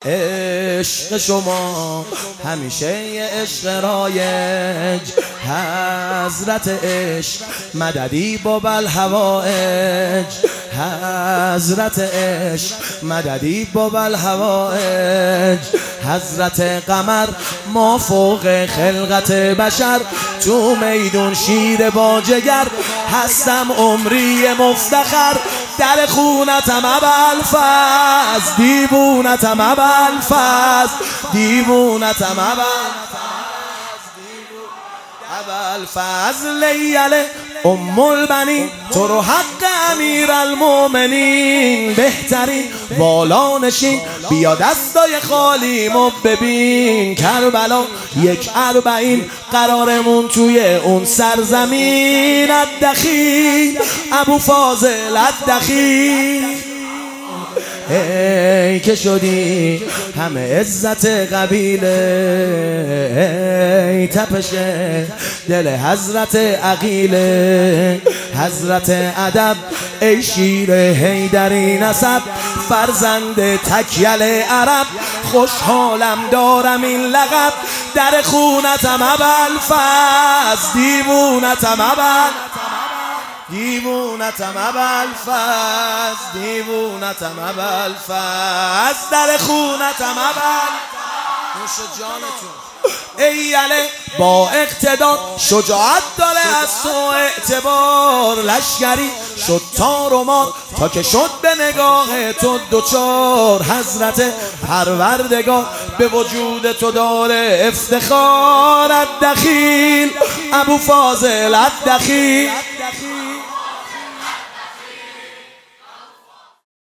عشق شما همیشه یه عشق رایج، حضرت عشق مددی با بالهوایج، حضرت عشق مددی با بالهوایج. حضرت قمر ما فوق خلقت بشر، تو میدون شیر با جگر، هستم عمری مفتخر، در خونتم ابوالفضل، دیوونتم ابوالفضل، دیوونتم ابوالفضل لیله ام البنین، تو رو حق امیرالمومنین، بهترین والا نشین، بیا دستای خالیمو ببین، کربلا 140 قرارمون توی اون سرزمین، الدخیل ابوفاضل الدخیل. ای که شدی همه عزت قبیله، ای تپش دل حضرت عقیله، حضرت ادب ای شیر حیدری نسب، فرزند تکیل عرب، خوشحالم دارم این لقب، در خونتم ابوالفضل، دیوونتم دیوونتم ابوالفضل، دیوونتم ابوالفضل، در خونتم نوش جانتون. ای علی با اقتدار شجاعت داره از تو اعتبار، لشکری شد تار و مار تا که شد به نگاه تو دوچار، حضرت پروردگار به وجود تو داره افتخار، الدخیل ابوفاضل الدخیل.